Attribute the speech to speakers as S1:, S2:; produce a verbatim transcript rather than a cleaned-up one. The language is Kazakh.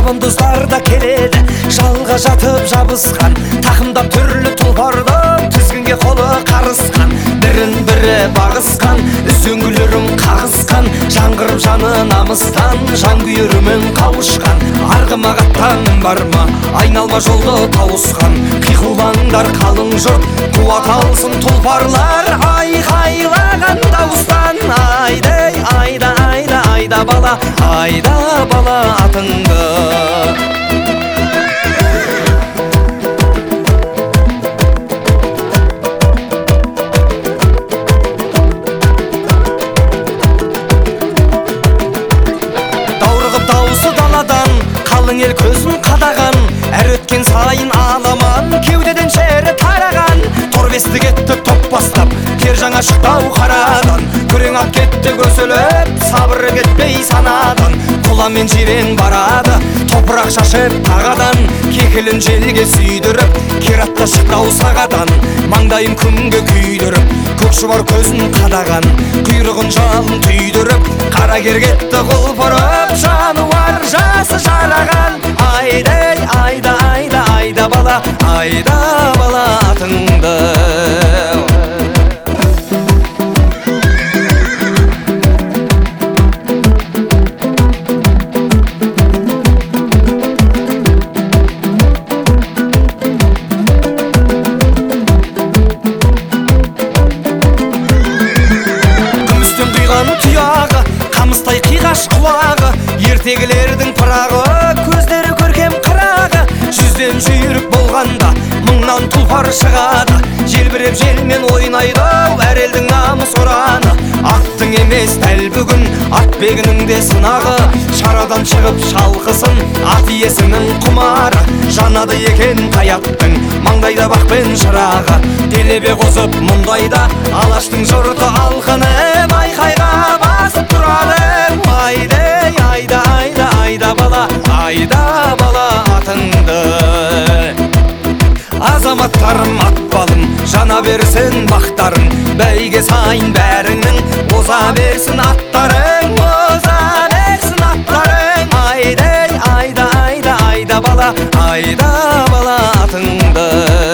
S1: шабандоздар да келеді, жалға жатып жабысқан, тақымдап түрлі тұлпардың тізгінге қолы қарысқан, бірін бірі бағысқан, үзеңгілерін қағысқан, жаңғырып жаны намыстан, жан күйерімен қауышқан. Арғыма қаттаным бар ма, айналма жолды тауысқан, қиқулаңдар қалың жұрт, қуат алсын тұлпарлар, айқайлаған дауыстан. Айдай, айда, айда, айда бала, айда бала атыңды. Даурығып дауысы даладан, қалың ел көзін қадаған, әр өткен сайын аламан, кеудеден шері тараған. Торбесті кетті топ бастап, тер жаңа шықтау қарадан, күрең ат кетті көсіліп, сабыры кетпей санадан. Құламен жирен барады, топырақ шашып тағадан, кекілін желге сүйдіріп, кератта шықтау сағадан. Маңдайын күнге күйдіріп, көкшұбар көзін қадаған, құйрығын жалын түйдіріп, қара кер кетті құлпырып, жануар жасы жараған. Айдай, айда, айда, айда бала, айда бала атыңды. Күмістен құйған тұяғы, қамыстай қиғаш құлағы, ертегілердің пырағы, көздері көркем қырағы. Жүзден жүйрік болғанда мыңнан тұлпар шығады, желбіреп желмен ойнайды әр елдің намыс ұраны. Аттың емес дәл бүгін атбегінің де сынағы, шарадан шығып шалқысын ат иесінің құмары. Жанады екен қаяттың маңдайда бақпен шырағы, делебе қозып мұндайда алаштың жұрты алқынып айқайға басып тұрады. Айдай, айда, айда, айда бала, айда бала атыңды. Азаматтарым атпалым, жана берсін бақтарың, бәйге сайын бәріңнің оза берсін аттарың, оза берсін аттарың. Айдай, айда, айда, айда бала, айда бала атыңды.